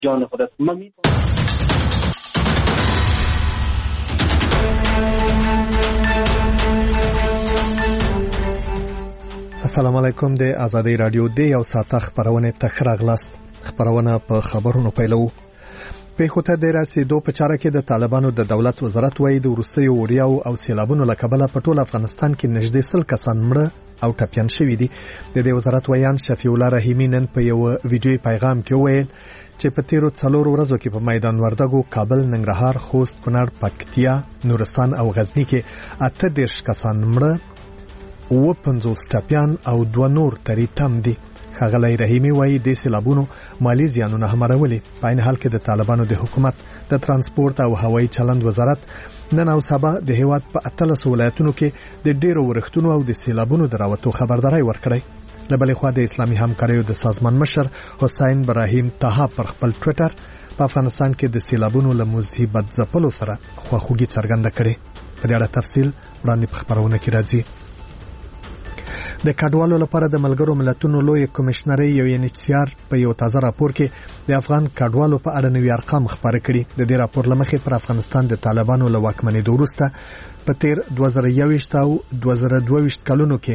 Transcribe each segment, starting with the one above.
جان خودت. السلام علیکم. د آزادۍ رادیو د یو ساعت خبرونه تخراغلاست. خبرونه په خبرونو پیلو. په خوته د رسیدو په چاره کې د طالبانو د دولت وزارت وایي د وروستي اوریاو او سیلابونو لکبله په ټول افغانستان کې نږدې 100 کسان مړه او ټپيان شوي دي. د دې وزارت ویان شفیع الله رحیمی نن په یو ویډیوي پیغام کې وویل چې په تیرو 4 ورځو کې په میدان وردګو، کابل، ننګرهار، خوست، کونړ، پکتیا، نورستان او غزنی کې 38 کسان مړه، 50 ټپيان او 2 نور تری تم دي. ښاغلی رحیمی وایي د سیلابونو مالی زیانونه هم اړولي. په عین حال کې د طالبانو د حکومت د ترانسپورت او هوایي چلند وزارت نن او سبا د هیواد په 13 ولایتونو کې د ډیرو ورښتونو او د سیلابونو دراوتو خبرداري ورکړي. له بلې خوا د اسلامي همکاریو د سازمان مشر حسین ابراهیم طه پر خپل ټوئیټر په افغانستان کې د سیلابونو له مصیبت ځپلو سره خواخوږي څرګنده کړې. په دې اړه تفصیل وړاندې په خبرونه کې راځي. د کډوالو لپاره د ملګرو ملتونو لوی کمشنري یو UNHCR په یو تازه راپور کې د افغان کډوالو په اړه نوي ارقام خبرې کړي. د دې راپور لمخې پر افغانستان د طالبانو له واکمنۍ وروسته په تیر 2021 او 2022 کلونو کې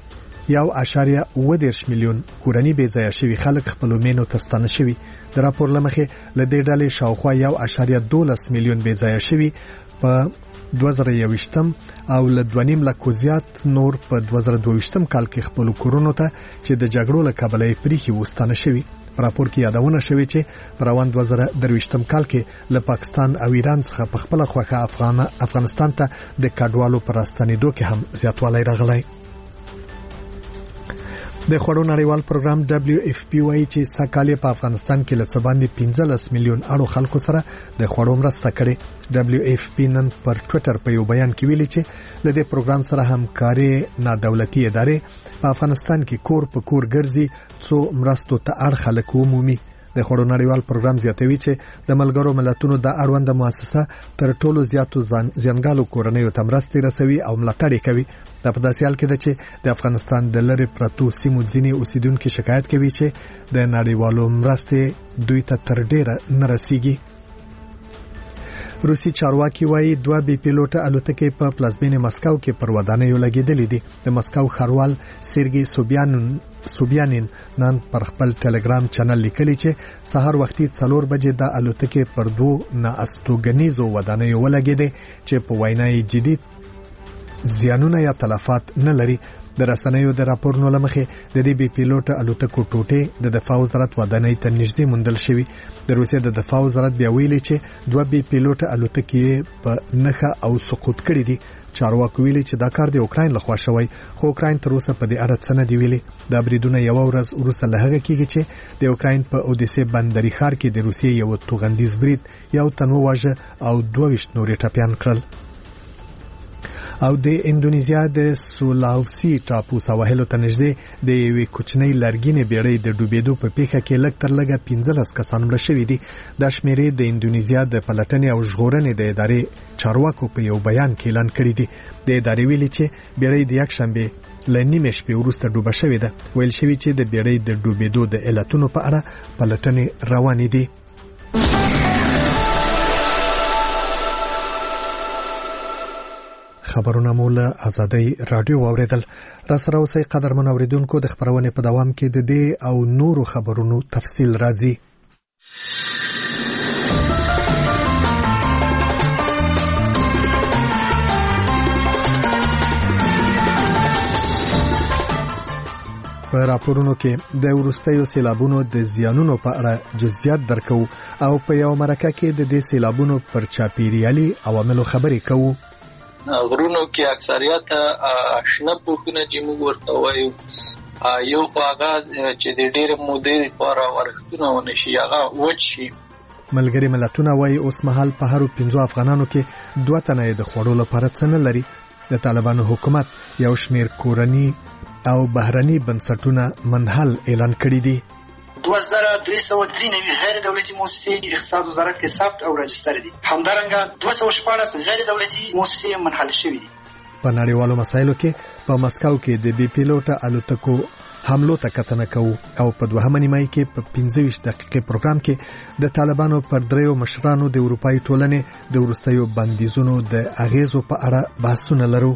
1.8 میلیون کورنۍ بې ځایه شوي خلک خپل مینو ته ستانه شوي. د راپور لمخې له دې ډلې شاوخوا 1.12 میلیون بې ځایه شوي په 2021 او له 2.5 لک زیات نور په 2022 کال کې خپل کورونو ته چې د جګړو له کبله پریخي وستانه شوي. په راپور کې یادونه شوې چې په روان 2023 کال کې له پاکستان او ایران څخه په خپل خوخه افغانستان ته د کډوالو پر راستنېدو کې هم زیاتوالی راغلی. د خوړو نړیوال پروګرام WFP وايي چې سکهال په افغانستان کې له باندې 15 میلیون اړو خلکو سره د خوړو مرسته کړې. WFP نن پر ټوئیټر په یو بیان کې ویلي چې له دې پروګرام سره همکاري نه دولتي ادارې په افغانستان کې کور په کور ګرځي څو مرستو ته اړ خلک ومومي. د خوړو نړیوال پروګرام زیاتوي چې د ملګرو ملتونو د اړوند مؤسسه تر ټولو زیاتو زیانګالو کورنیو ته مرستې رسوي او ملاتړ کوي. د په داسې حال کې ده چې د افغانستان د لری پرتو سیمو ځینې اوسیدونکو شکایت کوي چې د نړیوالو مرستې دوی ته تر ډیره نه رسیږي. روسي چارواکي وايي 2 بي پیلوټه الوتکې په پلازمینه مسکو کې پر ودانیو لګیدلې دي. د مسکو ښاروال سرګي سوبیانین نن پر خپل ټلګرام چینل لیکلی چې سحر وختي 4 بجې د الوتکې پر 2 ناستوګنیزو ودانیو ولګیدې چې په وینای جدي زیانونه یا تلفات نه لري. د رسنیو د راپورونو لمخې د دې بي پیلوټه الوتکو ټوټې د دفاع وزارت ودانۍ ته نږدې موندل شوی. د روسیې د دفاع وزارت بیا ویلي چې 2 بي پیلوټه الوتکې په نخه او سقوط کړې دي. چارواکو ویلي چې دا کار د اوکراین لخوا شوی، خو اوکراین تر اوسه په دې اړه څه نه دی ویلي. دا بریدونه یو ورځ وروسته له هغه کېږي چې د اوکراین په اودیسه بندري ښار کې د روسیې یو توغندیز برید یو تن وواژه او 22 نورې ټپيان کړل. او د اندونیزیا د سولاوسی ټاپو سواحلو ته نږدې د یوې کوچنۍ لرګینې بیړۍ د ډوبېدو په پیښه کې لږ تر لږه 15 کسان مړه شوي دي. دا شمیرې د اندونیزیا د پلټنې او ژغورنې د ادارې چارواکو په یو بیان کې اعلان کړی دی. د ادارې ویلي چې بیړۍ د یک شنبه له نیمه شپې وروسته ډوبه شوې ده. ویل شوی چې د بیړۍ د ډوبېدو د علتونو په اړه پلټنې روانې دي. خبرونه مول آزادۍ رادیو واوریدل. را سره اوسئ قدرمن اوریدونکو. د خبرونه په دوام کې د دې او نورو خبرونو تفصیل راځي. په راپورونو کې د ورستیو سیلابونو د زیانونو په اړه جزئیات درکو او په یو مرکه کې د دې سیلابونو پر چاپیریالي عواملو خبرې کوو. غرونو کې اکثریت آشنا پوښونه چې موږ ورته وایو یو هغه چې د ډېر مودې لپاره ورښتونه ونشي هغه وچ شي. ملګری ملتونه وایي اوس مهال په هر 5 افغانانو کې 2 تنه د خوړو لپاره څه نه لري. د طالبانو حکومت یو شمیر کورنی او بهرني بنسټونه منحل اعلان کړی دي. 2393 غیر دولتي مؤسسې اقتصاد وزارت کې ثبت او راجستر دي. همدارنګه 214 غیر دولتي مؤسسې منحل شوې دي. په نړیوالو مسایلو کې په مسکو کې د بي پیلوټه الوتکو حملو ته کتنه کوو او په دوهمه نیمه کې په 15 دقیقې پروګرام کې د طالبانو پر دریو مشرانو د اروپאי ټولنې د ورستیو بندیزونو د اغیزو په اړه بحثونه لرو.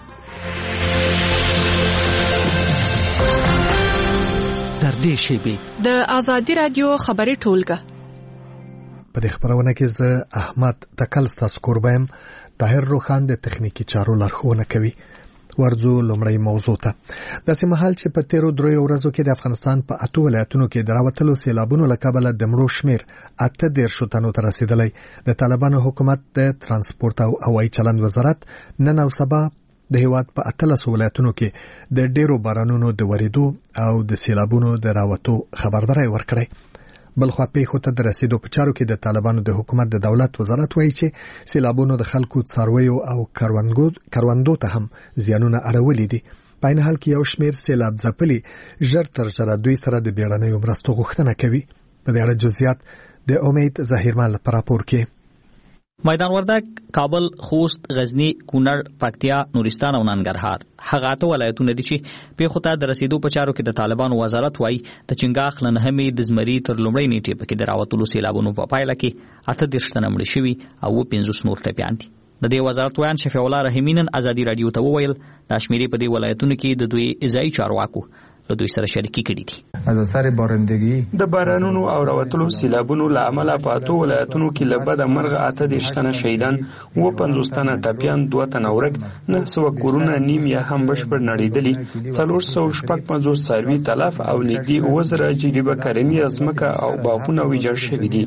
تر دې شیبې د آزادي رادیو خبري ټولګه په دې خبرونه کې زه احمد تکل ستاسو کوربم طاهر روخان د تخنیکی چارو لارښوونه کوي. ورځو لومړی موضوع ته د سیمهال چې په 13 ورځو کې د افغانستان په 8 ولایتونو کې دراوتلو سیلابونو لکبله د مړو شمیر 18 تنو ته رسیدلی. د طالبانو حکومت د ترانسپورت او هوایي چلند وزارت نن او سبا د هیواد په 13 ولایتونو کې د ډیرو بارانونو د وریدو او د سیلابونو د راوتو خبرداري ورکړي. بلخو په خوته د رسیدو په چارو کې د طالبانو د حکومت د دولت وزارت وایي چې سیلابونو د خلکو څارویو او کروندو ته هم زیانونه اړولې دي. په عین حال کې یو شمیر سیلاب ځپلي ژر تر ژره دوی سره د بیړنیو مرستو غوښتنه کوي. په دې اړه جزئیات د امید ظاهرمن په راپور کې. میدان وردګ، کابل، خوست، غزنی، کونړ، پکتیا، نورستان او ننګرهار هغه ته ولایتونه دي چې په خوته د رسیدو په چارو کې د طالبانو وزارت وایي د چنګاخ لنهمې د زمری تر لومړۍ نیټې پکې د راوتلو سیلابونو په پایله کې 18 تنه مړه شوي او 15 نور ټپیان دي. د دې وزارت ویان شفیع الله رحیمین ازادي رادیو ته وویل د شمیرې په دې ولایتونو کې د دوی ځای چارواکو له دوی سره شریکي کړي دي. از اثر بارندگی د بارانونو او راوتلو سیلابونو له امله په 8 ولایتونو کې له بده مرغه 18 تنه شهیدان، 50 تنه ټپیان، 2 تنه ورک، 900 کورونه نیم یا هم بشپړ نړیدلي، 456 څاروي تلف او نږدې 2000 جریبه کرنی ځمکه او باغونه ویجاړ شوي دي.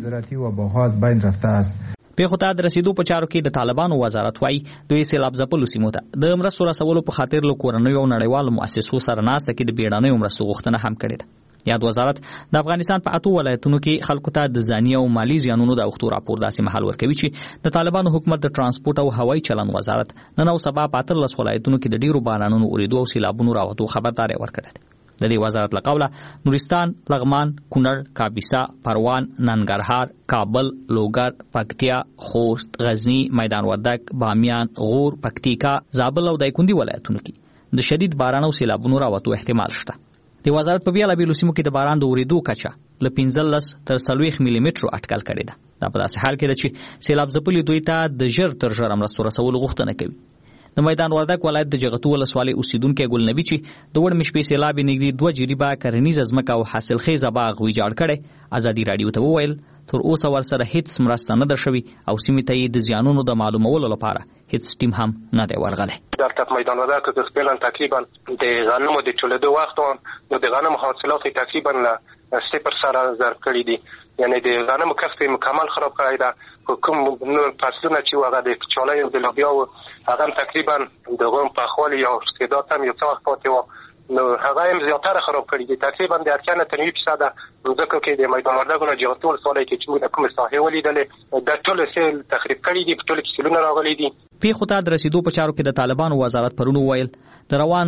په خوته د رسیدو په چارو کې د طالبانو وزارت وایي دوی سیلاب ځپلو سیمو ته د مرستو رسولو په خاطر له کورنیو او نړیوالو مؤسسو سره ناسته کې د بیړنیو مرستو غوښتنه هم کړې ده. یاد وزارت د افغانستان په 8 ولایتونو کې خلکو ته د ځاني او مالی زیانونو د اوختو راپور داسې محل ورکوي چې د طالبانو حکومت د ترانسپورت او هوایي چلند وزارت نن او سبا په 13 ولایتونو کې د ډیرو بارانونو اوریدو او سیلابونو راوتو خبرداري ورکړه. د دې وزارت لقوله نورستان، لغمان، کونړ، کاپیسا، پروان، ننګرهار، کابل، لوګر، پکتیا، خوست، غزنی، میدان وردګ، بامیان، غور، پکتیکا، زابل او دایکندي ولایتونو کې د شدید باران او سیلابونو راوتو احتمال شته. د وزارت په بیلابیلو سیمو کې د باران د اوریدو کچه له 15 تر 40 ملي مترو اټکل کړي ده. دا په داسې حال کې ده چې سیلاب ځپلي دوی ته د ژر تر ژره مرستو رسولو غوښتنه کوي. د میدان وردګ ولایت د جغتو ولسوالۍ اوسیدونکو ګل نبی چې د وړ مشپې سیلاب نږدې 2 جریبه کرنیزه ځمکه او حاصلخیزه باغ ویجاړ کړي ازادي رادیو ته وویل تر اوسه ورسره هیڅ مرسته نه ده شوې او سیمې ته د زیانونو د معلومولو لپاره هیڅ ټیم هم نه دی ورغلی. در میدان وردګ که فعلا تقریبا د غنمو د ټولېدو وخت نو د غنمو حاصلات تقریبا 0 سره ضرب کړي دي، یعنی د غنمو کښت مکمل خراب کړی ده. کوم فصلونه چې هغه د چالای او د لوبیا هغه تقریبا د غوم په خولي او استعداد هم یو څه وخت پاتې و، نو هغه هم زیاتره خراب کړي دي. تقریبا د 80% ځکه کې د میدان وردګ نه جغتو ولسوالۍ کې چې موږ کوم ساحه ولیدلې د ټول سیل تخریب کړي دي، په ټول کې سیلونه راغلي دي. په خوته د رسیدو په چارو کې د طالبانو وزارت پرونو ویل د روان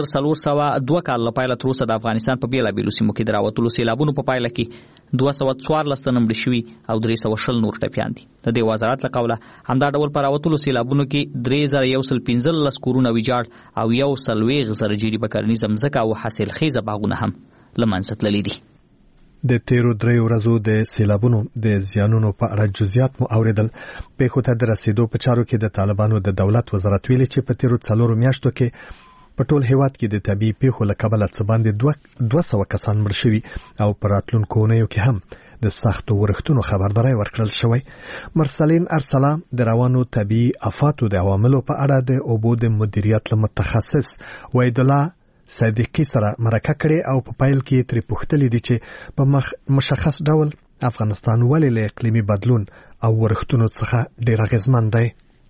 1402 کال لپاره تر اوسه د افغانستان په بیلابیلو سیمو کې دراوتلو سیلابونو په پایله کې 214 تنه مړه شوي او 320 نور ټپیان دي. د دې وزارت له قوله همدا ډول پر راوتلو سیلابونو کې 3115 کورونه ویجاړ او 140 جریبه کرنیزه ځمکه او حاصلخیزه باغونه هم له منځه تللي دي. د 13 ورځو د سیلابونو د زیانونو په اړه جزئیات مو اوریدل. په خوته د رسیدو په چارو کې د طالبانو د دولت وزارت ویلي چې په 13 میاشتو کې په ټول هیواد کې د طبي پیښو له کبله څه باندې 200 کسان مړ شوي او په راتلونکو اونیو کې هم د سختو ورښتونو خبرداري ورکړل شوی. مرسلین ارسلا د روانو طبي آفاتو د عواملو په اړه د اوبو د مدیریت له متخصص وحیدالله صدیقی سره مرکه کړي او په پایل کې تر پوښتلې دي چې په مشخص ډول افغانستان ولې له اقلیمي بدلون او ورښتونو څخه ډیر اغیزمن دی.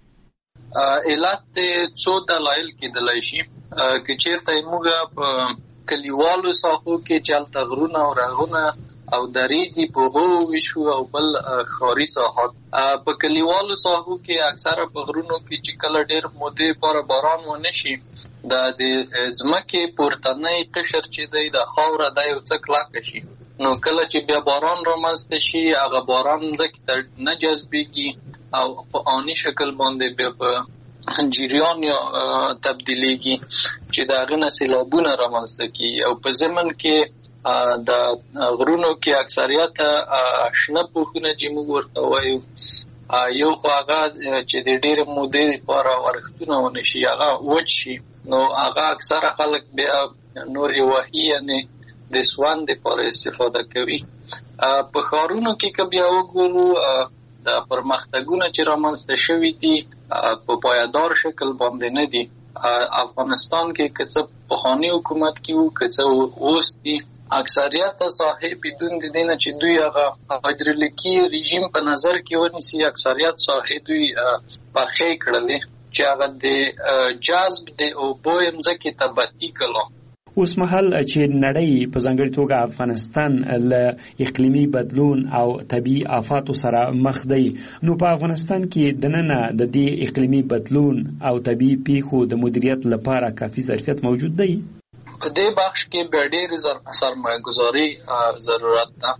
علت څو دلایل کېدلای شي چې چیرته موږ په کلیوالو ساحو کې چلته غرونه او رغونه او درې دي په هو وشو او بل خاري ساحات. په کلیوالو ساحو کې اکثره په غرونو کې چې کله ډېر مودې پر باران ونه شي د ځمکې پورتنۍ قشر چې دی د خاوره د یو څه کلکه شي، نو کله چې بیا باران رامنځته شي هغه باران ځکه ته نه جذبېږي او په آني شکل باندې بیا په جریان یا تبدیلیږي چې دا غنه سیلابونه رامنځته کی او په زمن کې د غرونو کې اکثریت شنه پوښونه چې موږ ورته وایو یو خو هغه چې د ډېر مودې لپاره ورښتونه ونشي هغه وچ شي نو هغه اکثره خلک بیا نور وحي یعنی د سوان لپاره استفاده کوي. په ښارونو کې که بیا وګورو د پرمختګونه چې رامنځته شوي دي په پایدار شکل باندې نه دي. افغانستان کې که څه پخواني حکومت کې وو که څه اوس دي اکثریت ساحې بدون د دې نه چې دوی هغه هایدرولیکي رژیم په نظر کې ونیسي اکثریت ساحې دوی پخې کړلې چې هغه د جذب د اوبو مځکې ته بتي کړو. اوس مهال چې نړۍ په ځانګړي توګه افغانستان له اقلیمي بدلون او طبيعي آفاتو سره مخ دی نو په افغانستان کې د نن د دې اقلیمي بدلون او طبيعي پیښو د مدیریت لپاره کافي ظرفیت موجود دی. په دې بخش کې به ډېر سرمایه‌ګذاري ضرورت ده.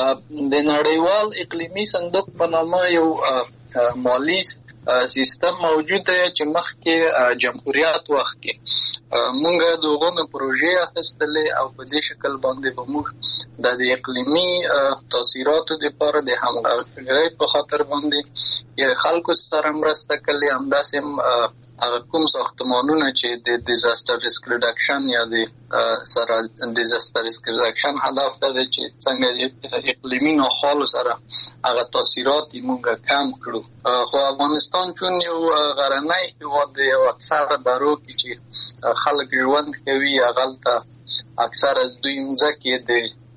د نړیوال اقلیمي صندوق په نامه یو مالی سیستم موجود دی چې مخکې جمهوریت وخت کې مونږ دغه پروژې اخیستلې او په دې شکل باندې به موږ د اقلیمي تاثیراتو لپاره د همغږۍ په خاطر باندې خلکو سره مرسته کړې. همداسې هغه کوم ساختمانونه چې د ډیزاستر ریسک ریډکشن یا د سره ډیزاستر ریسک ریډکشن هدف ده چې څنګه اقلیمي ناخوالو سره هغه تاثیرات موږ کم کړو. خو افغانستان چون یو غرنی هیواد دی او اکثره درو کې چې خلک ژوند کوي هغه اکثره دوی مځکې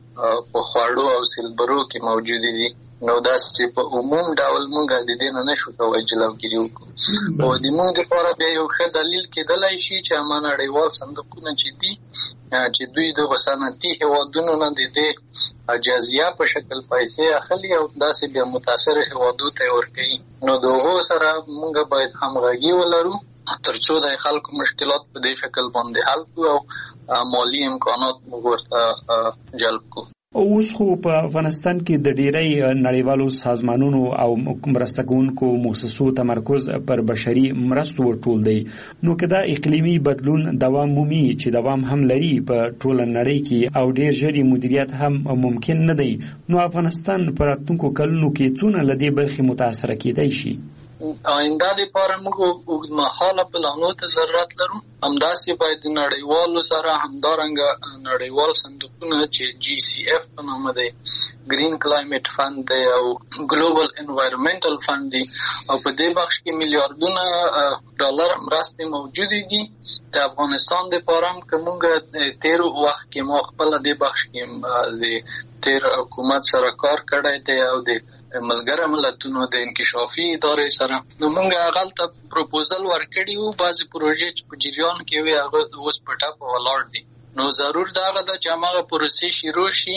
د په خواړو او سیلبرو کې موجود دي نو داسې په عموم ډول موږ د دې نه نشو کولی جلوګیري وکړو. او د موږ لپاره بیا یو ښه دلیل کېدلی شي چې هغه نړیوال صندوقونه چې دي چې دوی دغه صنعتي هیوادونو نه د دې جزیه په شکل پیسې اخلي او داسې بیا متاثر هیوادو ته ورکوي. نو د هغو سره موږ باید همغږي ولرو تر څو د خلکو مشکلات په دې شکل باندې حل کړو او مالی امکانات موږ ورته جلب کړو. اوس خو په افغانستان کې د ډیری نړیوالو سازمانونو او مرسته کوونکو مؤسسو تمرکز پر بشري مرستو ټول دی. نو که دا اقلیمي بدلون دوام مومي چې دوام هم لري په ټوله نړۍ کې او ډیر ژر مدیریت هم ممکن نه دی نو افغانستان په راتلونکو کلونو کې څونه له دې برخې متاثر کېدای شي. آینده لپاره موږ اوږدمهاله پلانونو ته ضرورت لرو. همداسې باید د نړیوالو سره همدارنګه نړیوال صندوقونه چې GCF په نامه دی ګرین کلایمټ فند دی او ګلوبل انوایرنمنټل فند دی او په دې بخش کې میلیارډونه ډالر مرستې موجودې دي. د افغانستان لپاره هم که موږ تیر وخت کې ما خپل دې بخش کې د تیر حکومت سره کار کړی دی او د ملګرو ملتونو د انکشافي ادارې سره نو موږ هغه ته پروپوزل ورکړی وو. بعضې پروژې چې په جریان کې وي هغه اوس په ټاپه ولاړ دي. نو ضرور دا هغه ده چې هماغه پروسې شروع شي.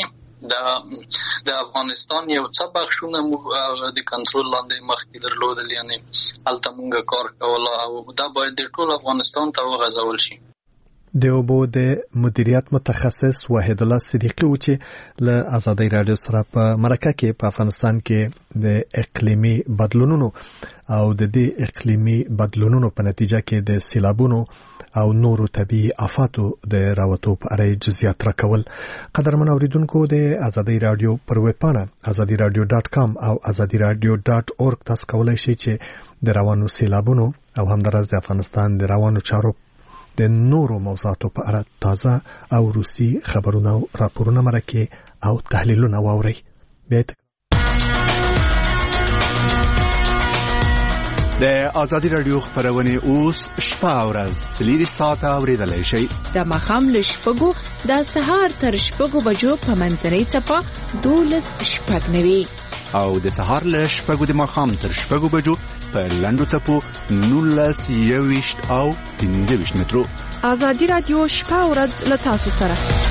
د افغانستان یو څه بخشونه موږ د کنټرول لاندې مخکې درلودل یعنی هلته موږ کار کوله او دا باید د ټول افغانستان ته وغځول شي. د اوبو د مدیریت متخصص وحید الله صدیقی و چې له آزادۍ رادیو سره په مرکه کې په افغانستان کې د اقلیمي بدلونونو او د دې اقلیمي بدلونونو په نتیجه کې د سیلابونو او نورو طبيعي آفاتو د راوتو په اړه جزئیات راکول. قدرمن اوریدونکو د آزادۍ رادیو پر ویب پاڼه azadiراډیو.com او azadiراډیو.org تاسو کولای شئ چې د روانو سیلابونو او همدارس د افغانستان د روانو چارو د نورو موضوعاتو په اړه تازه او روسي خبرونه او راپورونه مرکه او تحلیلونه واورئ. د آزادی رادیو خبرونه اوس شپه او ورځ 3 ساعته اوریدلای شئ. د مخام لشپګو د سهار تر شپګو بجو په منځنۍ چپه 12:09 او د سهار له شپږو د ماښام تر شپږو بجو په لنډو څپو 19:20 او 15 مترو. آزادی رادیو شپه او ورځ له تاسو سره.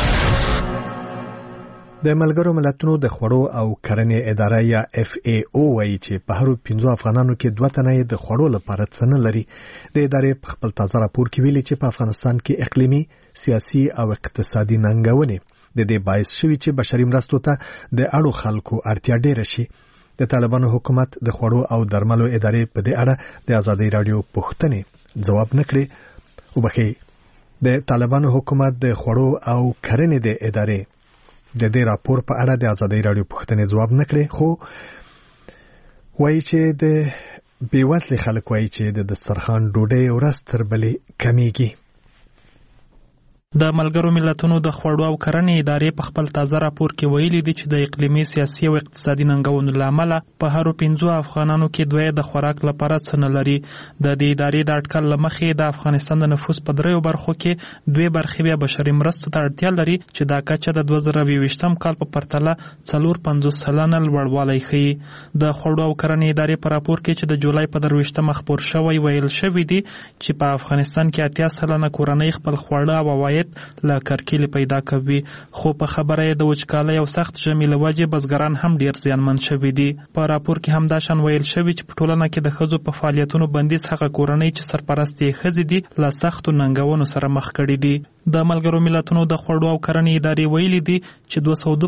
د ملګرو ملتونو د خوړو او کرنې اداره یا FAO وایي چې په هر 15 افغانانو کې 2 تنه د خوړو لپاره څه نه لري. د ادارې په خپل تازه راپور کې ویلي چې په افغانستان کې اقلیمي، سیاسي او اقتصادي ننګونې د دې باعث شوي چې بشري مرستو ته د اړو خلکو اړتیا ډېره شي. د طالبانو حکومت د خوړو او درملو ادارې په دې اړه د ازادي رادیو پوښتنې جواب نکړي. وبخي د طالبانو حکومت د خوړو او کرنې د ادارې د دې راپور په اړه د ازادي رادیو پوښتنې جواب نکړي، خو وایي چې د بیوزلي خلک وایي چې د دسترخوان ډوډۍ ورځ تر بلې کمیږي. د ملګرو ملتونو د خوړو او کرنې ادارې په خپل تازه راپور کې ویلي دي چې د اقلیمي سیاسي او اقتصادي ننګونو لامل په هر 5 افغانانو کې 2 د خوراک لپاره څه نه لري. د دې ادارې د اټکل لمخې د افغانستان د نفوس په 3 برخو کې 2 برخې بیا بشري مرستو ته اړتیا لري چې دا کچه د 2020 کال په پرتله 450% لوړوالی ښیي. د خوړو او کرنې ادارې په راپور کې چې د جولای په 23 خبر شوی ویل شوی دی چې په افغانستان کې 80% کورنۍ خپل خواړه او عواید لا کرکیل پیدا کوي، خو په خبره د وچکالۍ او سخت ژمي له وجې بزګران هم ډیر زیانمن شوي دي. په راپور کې هم دا شان ویل شوی چې په ټولنه کې د ښځو په فعالیتونو بندیز هغه کورنۍ چې سرپرست یې ښځې دي له سختو ننګونو سره مخ کړي دي. د ملګرو ملتونو د خوړو او کرنې ادارې ویلي دي چې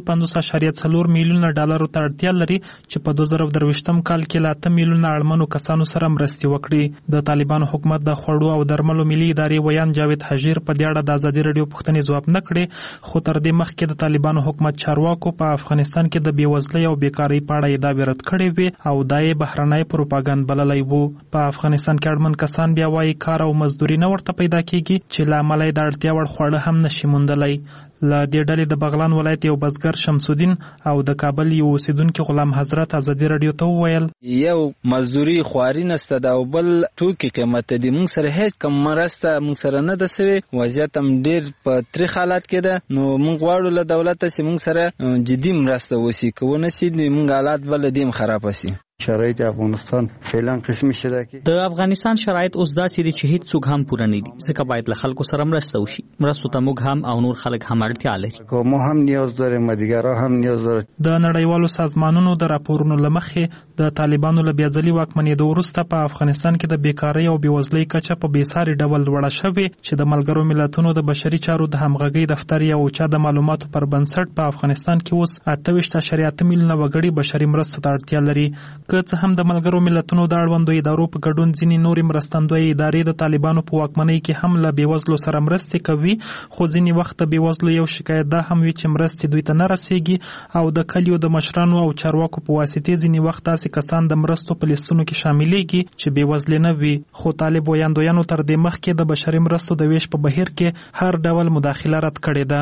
252.4 میلیونه ډالرو ته اړتیا لري چې په 2023 کال کې لا 8 میلیونه اړمنو کسانو سره مرستې وکړي. د طالبانو حکومت د خوړو او درملو ملي ادارې ویان جاوید حجیر په دې اړه د ازادي رادیو پوښتنې جواب نه کړي، خو تر دې مخکې د طالبانو حکومت چارواکو په افغانستان کې د بیوزلۍ او بیکارۍ په اړه ادعاوې رد کړې وې او دا یې بهرنۍ پروپاګاندا بللی وو. په افغانستان کې اړمن کسان بیا وایي کار او مزدوري نه ورته پیدا کیږي چې له امله د اړتیا وړ خواړه هم نشي موندلی. له دې ډلې د بغلان ولایت یو بزګر شمس الدین او د کابل یو اوسیدونکي غلام حضرت ازادي رادیو ته وویل یو مزدوري خواري نسته دا او بل توکي قیمت دي، موږ سره هیڅ کم مرسته موږ سره نه ده سوی، وضعیت هم ډیر په تریخ حالات کې ده. نو موږ غواړو له دولت چې موږ سره جدي مرسته وشي، که ونه سي موږ حالات بل دیم خراب شي. شرایط افغانستان فعلا قسمي شته کې د افغانستان شرایط اوس داسې دي چې هیڅ څوک هم پوره نه دي، ځکه باید له خلکو سره مرسته وشي. مرستو ته موږ هم او نور خلک هم اړتیا لري، مو هم نیاز داریم، مدیګرا هم نیاز داره. د نړیوالو سازمانونو د راپورونو لمخې د طالبانو له بیازلي واکمنېدو وروسته په افغانستان کې د بیکارۍ او بیوزلۍ کچه په بېساري ډول لوړه شوې چې د ملګرو ملتونو د بشري چارو د همغږۍ دفتر یو اوچا د معلوماتو پر بنسټ په افغانستان کې اوس 28.8 میلیونه وګړي بشري مرستو ته اړتیا لري. که څه هم د ملګرو ملتونو د اړوندو ادارو په ګډون ځینې نورې مرستندوی ادارې د طالبانو په واکمنۍ کې هم له بیوزلو سره مرستې کوي، خو ځینې وخت د بیوزلو یو شکایت دا هم وي چې مرستې دوی ته نه رسیږي او د کلیو د مشرانو او چارواکو په واسطې ځینې وخت داسې کسان د مرستو په لیستونو کې شاملېږي چې بیوزلې نه وي. خو طالب ویاندویانو تر دې مخکې د بشري مرستو د ویش په بهیر کې هر ډول مداخله رد کړې ده.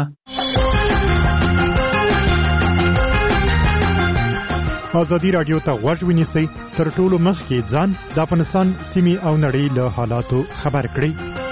ازادي رادیو ته غوږ ونیسئ، تر ټولو مخکې ځان د افغانستان سیمې او نړۍ له حالاتو خبر کړئ.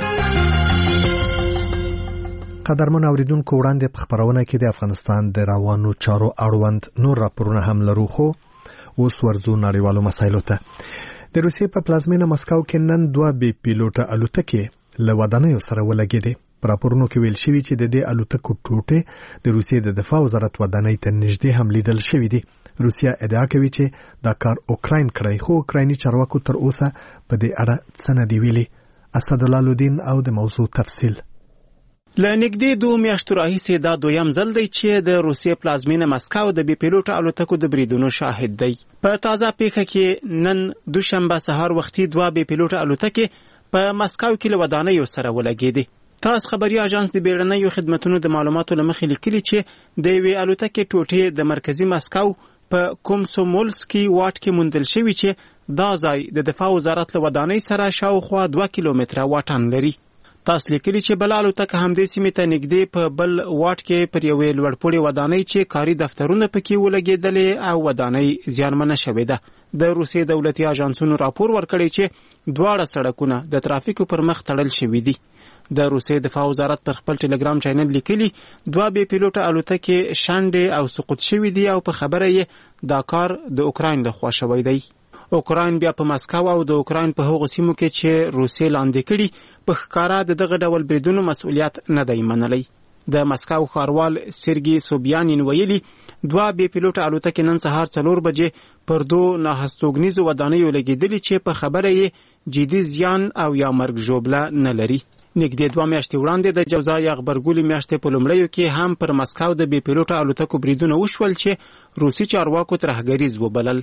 قدرمن اوریدونکو، وړاندې په خبرونه کې د افغانستان د روانو چارو اړوند نور راپورونه هم لرو، خو اوس ورځو نړیوالو مسایلو ته. د روسیې په پلازمینه مسکو کې نن 2 بې پیلوټه الوتکې له ودانیو سره ولګېدې. په راپورونو کې ویل شوی چې د دې الوتکو ټوټې د روسیې د دفاع وزارت ودانۍ ته نږدې هم لیدل شوی دي. روسیا ادعا کوي چې دا کار اوکراین کړی، خو اوکرایني چارواکو تر اوسه په دې اړه څه نه دی ویلي. اسدالله لودین او د موضوع تفصیل. لنګدې 2 میاشتو راهیسې دا دویم ځل دی چې د روسیې پلازمینه مسکو د بې پیلوټه الوتکو د بریدونو شاهد دی. په تازه پیښه کې نن دوشنبه سهار وختي 2 بې پیلوټه الوتکې په مسکو کې له ودانیو سره ولګېدې. تاس خبري اژانس د بیړنیو خدماتو د معلوماتو لمخې لیکلي چې د یوې الوتکې ټوټې د مرکزی مسکو په کومسومولسکي واټ کې موندل شوی چې دا ځای د دفاع وزارت له ودانۍ سره شاوخوا 2 کیلومتره واټن لري. تاسو لیکلي چې بل الوتکه همدې سیمې ته نږدې په بل واټ کې پر یوې لوړپوړې ودانۍ چې کاري دفترونه پکې ولګېدلې او ودانۍ زیانمنه شوې ده. د روسیې دولتي اژانسونو راپور ورکړی چې دواړه سړکونه د ترافیکو پر مخ تړل شوي دي. د روسیې دفاع وزارت پر خپل ټلګرام چینل لیکلي 2 بې پیلوټه الوتکې شانډې او سقوط شوي دي او په خبره یې دا کار د اوکراین لخوا شوی دی. اوکراین بیا په مسکو او د اوکراین په هغو سیمو کې چې روسیې لاندې کړي په ښکارا دغه ډول بریدونو مسؤلیت نه دی منلی. د مسکو ښاروال سرګي سوبیانین ویلي 2 بې پیلوټه الوتکې نن سهار 4 بجې پر 2 ناهستوګنیزو ودانیو لګېدلې چې په خبره یې جدي زیان او یا مرګ ژوبله نه لري. نږدې 2 میاشتې وړاندې د جوزای غبرګولي میاشتې په لومړیو کې هم پر مسکو د بې پیلوټه الوتکو بریدونه وشول چې روسي چارواکو ترهګریز وبلل.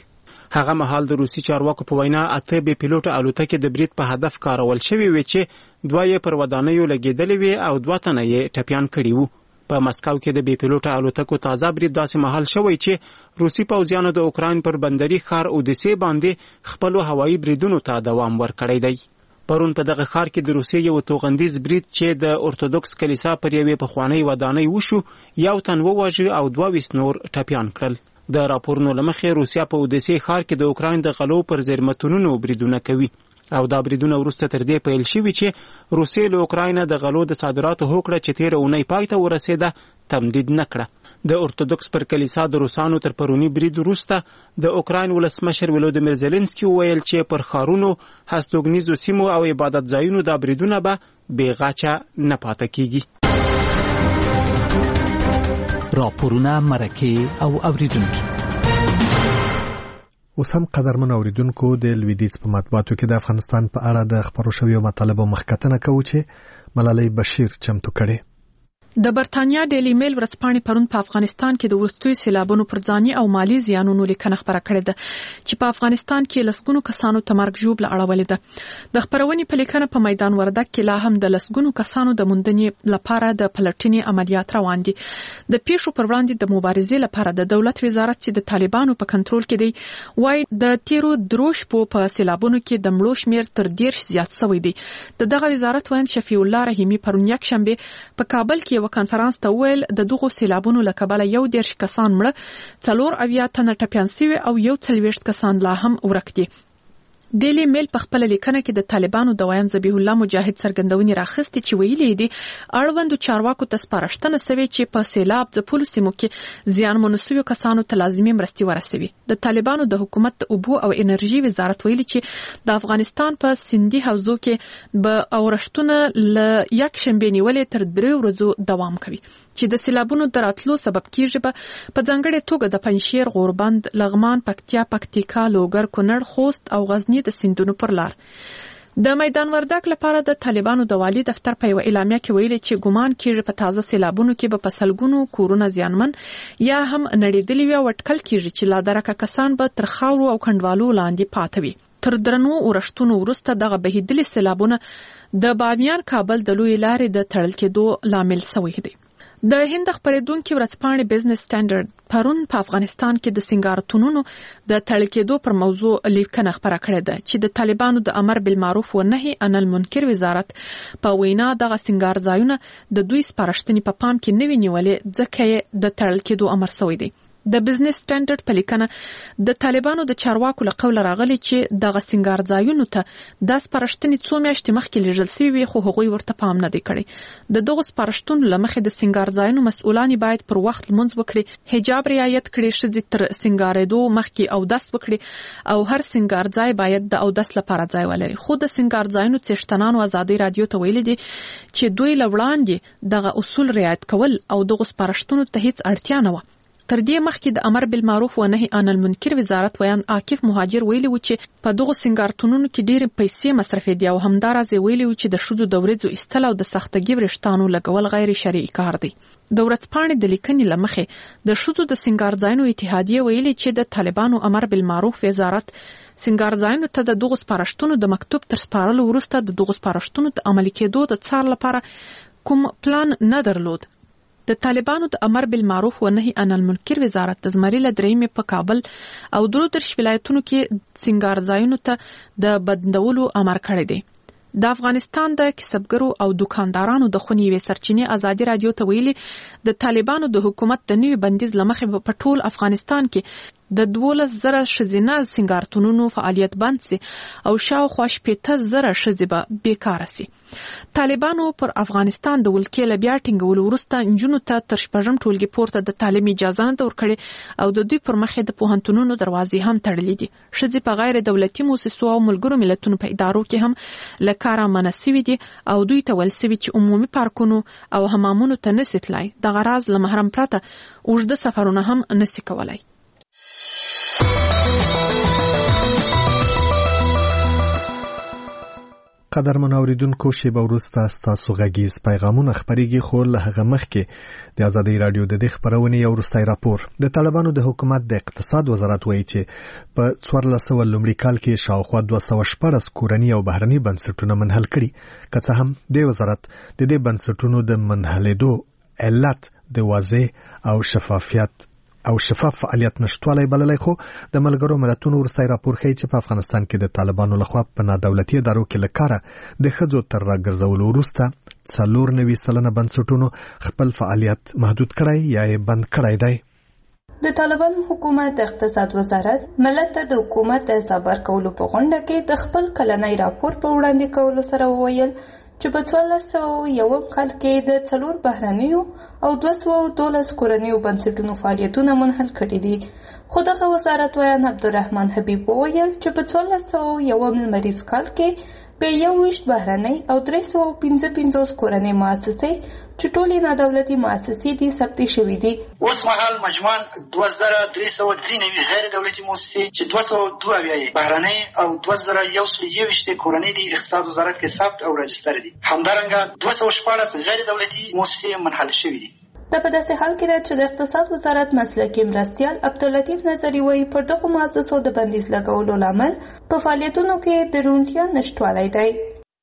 هغه مهال د روسي چارواکو په وینا 8 بې پیلوټه الوتکې د برید په هدف کارول شوې وې چې 2 یې پر ودانیو لګېدلې وې او 2 تنه یې ټپیان کړي وو. په مسکو کې د بې پیلوټه الوتکو تازه برید داسې مهال شوی چې روسي پوځیانو د اوکراین پر بندري ښار اودیسې باندې خپل هوایي بریدونو ته دوام ورکړی دی. پرون په دغه ښار کې د روسیې یو توغندیز برید چې د اورتودوکس کلیسا پر یوې پخوانۍ ودانۍ وشو 1 تن وواژه او 22 نور ټپیان کړل. د راپورونو له مخې روسیا په اودیسې ښار کې د اوکراین د غلو پر زیرمتونونو بریدونه کوي او دا بریدونه وروسته تر دې پیل شوي چې روسیې له اوکراینه د غلو د صادراتو هوکړه چې تېره اونۍ پای ته ورسېده تمدید نه کړه. د اورتودوکس پر کلیسا د روسانو تر پرونی برید وروسته د اوکراین ولسمشر ولودیمیر زيلنسکي وویل چې پر ښارونو، هستوګنیزو سیمو او عبادت ځایونو دا بریدونه به بې غاچه نه پاتې کیږي. راپورونه، مرکې او اوریدونکي. اوس هم قدرمن اوریدونکو د لویدیځ په مطبوعاتو کې د افغانستان په اړه د خبرو شویو مطالبو مخکتنه کوو چې ملالۍ بشیر چمتو کړي. د برتانیا ډیلی میل ورځپاڼې پرون په افغانستان کې د وروستیو سیلابونو پر ځاني او مالی زیانونو لیکنه خبره کړې ده چې په افغانستان کې لسګونو کسانو ته مرګ ژوبله اړولې ده. د خبرونې په لیکنه په میدان وردګ کې لا هم د لسګونو کسانو د موندنې لپاره د پلټنې عملیات روان دي. د پیښو پر وړاندې د مبارزې لپاره د دولت وزارت چې د طالبانو په کنټرول کې دی وايي د تیرو دروش په سیلابونو کې د مړو شمیر تر 10 زیات شوی دی. دغه وزارت وایي شفیع الله رحیمی پرون یک شنبه په کابل کې یو کانفرنس ته ویل د دغو سیلابونو له کبله 11 کسان مړه، 4 تنه ټپیان شوي او 40 کسان لا هم ورک دي. ډیلی میل په خپل لیکنه کې د طالبانو د ویان ذبیح الله مجاهد څرګندونې راخستې چې ویلي دي اړوندو چارواکو ته سپارښتنه شوې چې په سیلاب ځپلو سیمو کې زیانمنو شویو کسانو ته لازمي مرستې ورسوي. د طالبانو د حکومت د اوبو او انرژي وزارت ویلي چې د افغانستان په سندي حوزو کې به اورښتونه له یک شنبه نیولې تر 3 ورځو دوام کوي چې د سیلابونو دراتلو سبب کیږي. په ځانګړې توګه د پنځشیر، غوربند، لغمان، پکتیا، پکتیکا، لوګر، کونړ، خوست او غزنی د سیندونو پر لار. د میدان وردګ لپاره د طالبانو د والی دفتر په یو اعلامیه کې ویلي چې ګومان کیږي په تازه سیلابونو کې به پسلګونو کورونه زیانمن یا هم نړیدلي وي او اټکل کیږي چې لا درکه کسان به تر خاورو او کندوالو لاندې پاتې وي. تر درنو اورښتونو وروسته دغه بهیدلي سیلابونه د بامیان کابل د لوی لارې د تړل کېدو لامل شوی دی. د هند خبرېدونکو ورځپاڼې بزنس سټانډرډ پرون په افغانستان کې د سنگارتونونو د تړل کېدو پر موضوع لیکنه خبره کړې ده چې د طالبانو د امر بالمعروف و نهي عن المنکر وزارت په وینا دغه سنگار ځایونه د دوی سپارښتنې په پام کې نه وي نیولې ځکه د تړل کېدو امر شوی دی. د بزنس سټانډرډ په لیکنه د طالبانو د چارواکو له قوله راغلي چې دغه سنگار ځایونو ته د سپارښتنې 2 میاشتې مخکې لیږل شوی خو هغوی ورته پام نه دی کړی. د دغه سپارښتنو لمخې د سنگار ځایونو مسؤلان باید پر وخت لمونځ وکړي، حجاب رعایت کړي، شذې تر سنگارېدو مخکې اودس وکړي او هر سنگار ځای باید د اودس لپاره ځای ولري. خو د سنگار ځایونو څښتنانو ازادي رادیو ته ویلي دي چې دوی لوړاندې دغه اصول رعایت کول او دغه سپارښتنو ته هیڅ اړتیا نه و. تر دې مخکې د امر بالمعروف و نهي عن المنکر وزارت ویان عاکف مهاجر ویلي و چې په دغه سنگارتونونو کې ډېر پیسې مصرفې دي او همدارز ویلي و چې د شذو د ورځو استل او د سختګي ورشتانو لګول غیر شرعي کار دی. د ورځپاڼې د لیکنې لمخې د شذو د سنگار ځایونو اتحادیه ویلي چې د طالبانو امر بالمعروف وزارت سنگار ځایونو ته د دغه سپارښتنو د مکتوب تر سپارلو وروسته د دغه سپارښتنو د عملي کېدو د څار لپاره کوم پلان نه درلود. د طالبانو د امر بالمعروف و نهي عن المنکر وزارت د زمري له درېمې په کابل او 3 ولایتونو کې سنگار ځایونو ته د بندولو امر کړی دی. د افغانستان د کسبګرو او دکاندارانو د خونی وی سرچینې ازادي رادیو ته ویلي د طالبانو د حکومت د نوي بندیز لمخې په ټول افغانستان کې د 12,000 شزینه سنگارتونونو فعالیت بند سي او شاوخوا 15,000 شزې به بیکاره سي. طالبانو پر افغانستان د ولکې له بیا ټینګولو وروسته نجونو ته تر شپږم ټولګي پورته د تعلیم اجازه نه ورکړي او د دوی پر مخ د پوهنتونونو دروازې هم تړلې دي. شزې په غیر دولتي مؤسسو او ملګرو ملتونو په ادارو کې هم لکاره منسوي دي او دوی ته ولسوي چې عمومي پارکونو او حمامونو ته نسي تلای د غراض له محرم پرته اوږده سفرونه هم نسي کولای. قدرمن اوریدونکو شیبه وروسته ستاسو غږیز پیغامونه خپرېږي، خو له هغه مخکې د ازادۍ رادیو د دې خپرونې یو وروستی راپور. د طالبانو د حکومت د اقتصاد وزارت وایي چې په 1400 لومړي کال کې شاوخوا 214 کورني او بهرني بنسټونه منحل کړي. که څه هم د وزارت د دې بنسټونو د منحلېدو علت د واضح او شفاف فعالیت نشټوالی بللی، خو د ملګرو ملتونو وروستی راپور ښیي چې په افغانستان کې د طالبانو لخوا په نادولتي ادارو کې له کاره د ښځو تر راګرځولو وروسته 94% بنسټونو خپل فعالیت محدود کړی یا یې بند کړی دی. د طالبانو حکومت د اقتصاد وزارت ملت ته د حکومت د حساب ورکولو په غونډه کې د خپل کلنی راپور په وړاندې کولو سره وویل چې په 1401 کال کې د 4 بهرنیو او 212 کورنیو بنسټونو فعالیتونه منحل کړي دي. خو دغه وزارت ویان عبدالرحمن حبیب وویل چې په 1401 لمریز کال کې به 21 بهرنۍ او 355 کورنۍ مؤسسې چې ټولې نادولتي مؤسسې دي ثبت شوې دي. اوس مهال مجموعاً 2393 غیر دولتي مؤسسې چې 202 بهرنۍ او 2121 کورنۍ دي اقتصاد وزارت کې ثبت او راجستر دي. همدارنګه 214 غیر دولتي مؤسسې منحل شوې دي. دا په داسې حال کې ده چې د اقتصاد وزارت مسلکي مرستیال عبداللطیف نظري وایي پر دغو مؤسسو د بندیز لګولو لامل په فعالیتونو کې د روڼتیا نشتوالی دی.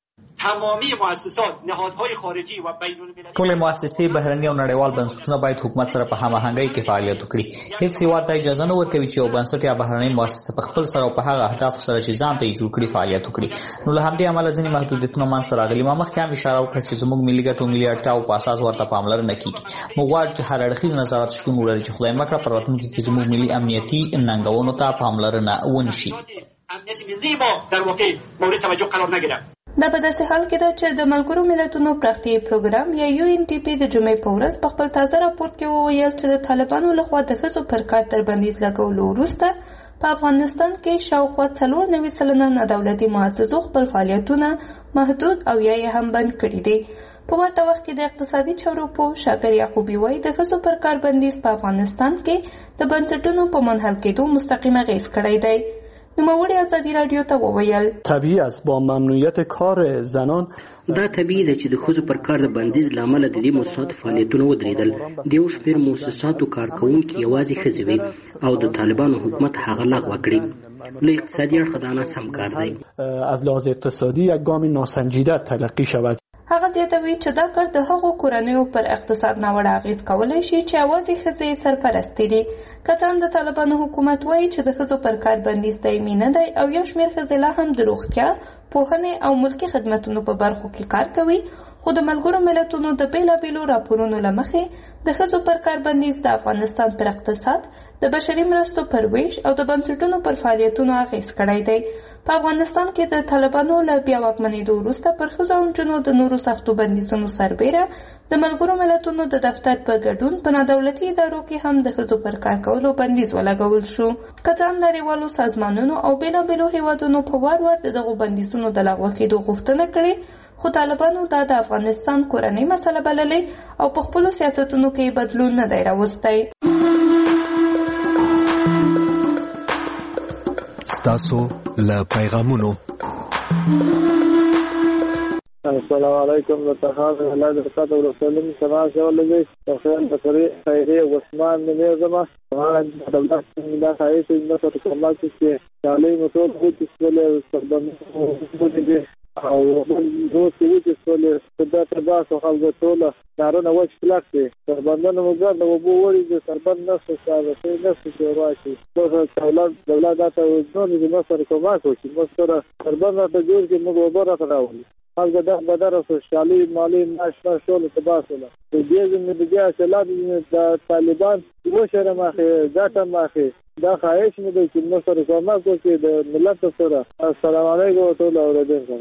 تمامی مؤسسات نهادهای خارجي و بین المللی ټول مؤسسې بهرني او نړیوال بنسټونه باید حکومت سره په هماهنګۍ کې فعالیت وکړي. هیڅ هیواد ته اجازه نه ورکوي چې یو بنسټ یا بهرنۍ مؤسسه په خپل سره او په هغه اهدافو سره چې ځان ته یې جوړ کړي فعالیت وکړي. نو له همدې امله ځینې محدودیتونه منځته راغلي. ما مخکې هم اشاره وکړه چې زموږ ملي ګټو ملي اړتیاو په اساس ورته پاملرنه کیږي. موږ غواړو چې هر اړخیز نظارت شتون ولري چې خدای مکړه په راتلونکي کې زموږ ملي امنیتي ننګونو ته پاملرنه ونشي. امنیت ملی ما در واقع مورد توجه قرار نگیره. دا په داسې حال کې ده چې د ملګرو ملتونو پراختیایي پروګرام یا UNDP د جمعې په ورځ په خپل تازه راپور کې وویل چې د طالبانو لخوا د ښځو پر کار تر بندیز لګولو وروسته په افغانستان کې شاوخوا 94% نادولتي مؤسسو خپل فعالیتونه محدود او یا یې هم بند کړي دي. په ورته وخت کې د اقتصادي چارو پوه شاکر یعقوبي وایي د ښځو پر کار بندیز په افغانستان کې د بنسټونو په منحل کېدو مستقیم اغېز کړی دی. نوموړي ازادي رادیو ته وویل طبیعي است با ممنوعیت کار زنان دا طبیعي ده چې د ښځو پر کار د بندیز له امله د دې مؤسساتو فعالیتونه ودرېدل. د یو شمېر مؤسساتو کارکوونکي یوازې ښځې وي او د طالبانو حکومت هغه لغوه کړي. له اقتصادي اړخه دا ناسم کار دی. از لحاظ اقتصادی یک گام ناسنجیده تلقی شود. هغه زیاتوي چې دا کار د هغو کورنیو پر اقتصاد ناوړه اغېز کولی شي چې یوازې ښځې سرپرستې دي. که څه هم د طالبانو حکومت وایي چې د ښځو پر کار بندیز دایمي نه دی او یو شمېر ښځې لا هم د روغتیا، پوهنې او ملکي خدمتونو په برخو کې کار کوي، خو د ملګرو ملتونو د بیلابیلو راپورونو له مخې د ښځو پر کار بندیز د افغانستان پر اقتصاد، د بشري مرستو پر ویش او د بنسټونو پر فعالیتونو اغېز کړی دی. په افغانستان کې د طالبانو له بیا واکمنېدو وروسته پر ښځو او نجونو د نورو سختو بندیزونو سربیره د ملګرو ملتونو د دفتر په ګډون په نادولتي ادارو کې هم د ښځو پر کار کولو بندیز ولګول شو. که څه هم نړیوالو سازمانونو او بیلابیلو هیوادونو په وار وار د دغو بندیزونو د لغوه کېدو غوښتنه کړې، خو طالبانو دا د افغانستان کورنۍ مسله بللې او په خپلو سیاستونو کې بدلون نه دی راوستی. ستاسو له پیغامونو. السلام علیکم ورحمۃ اللہ وبرکاتہ. سماع شولې تخیل بصری خیری عثمان نمیزما دولت دا خایته نو څه کومه چې چالي موټر خو چې ولې استخدام کوي او دوی چې ولې صدا تاسو خلک ټول دارونه وښ پلاک دي سربندانو موږ د وبو وړي چې سربند نفس سره شي نفس جوړاشي دولت دا ته نو سره کومه کوي چې سره سربند ته جوړ کې موږ وبره راوړي. هغه د بدر سوشالي مالی ناشنا شول تباسله د دې زموږه چې د طالبان وشره ماخه ځاته ماخه دا خواهش مې دی چې موږ سره کومه کوي د ملت سره. السلام علیکم ټول اوریدونکو.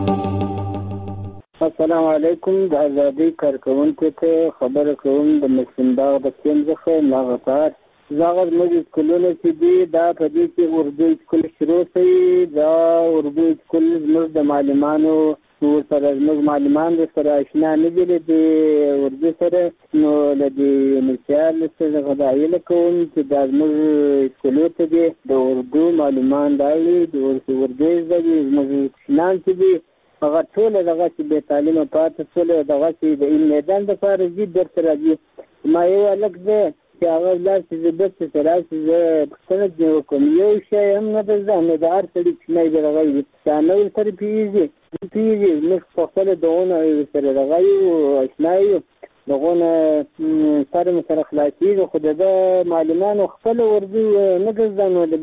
السلام علیکم. د ازادي کارکونکو ته خبره کوم د مسلم باغ د کیندخه لاغتار زاغر موږ کولونه چې دی دا په دې کې اردو سکول شروع شي. دا اردو سکول موږ د معلمانو سره موږ معلمان سره آشنا نه دي د اردو سره، نو له دې مثال سره غواړم کوم چې دا موږ سکول ته د اردو معلمان دی د اردو زده موږ نان چې دی هغه ټول دغه چې به تعلیم پاتې ټول دغه چې د علم میدان د فارغ دي درته راځي ما یو الګ ده چې هغه لا چې د څه سره چې پښتنه دی کوم یو شی هم نه ده زه د هر څه چې نه دی راغلی دا نو سره پیږي موږ په خپل دونه سره راغلی او اسنایو دغه سره خلاصي خو د معلوماتو خپل ورځي نه ګرځنو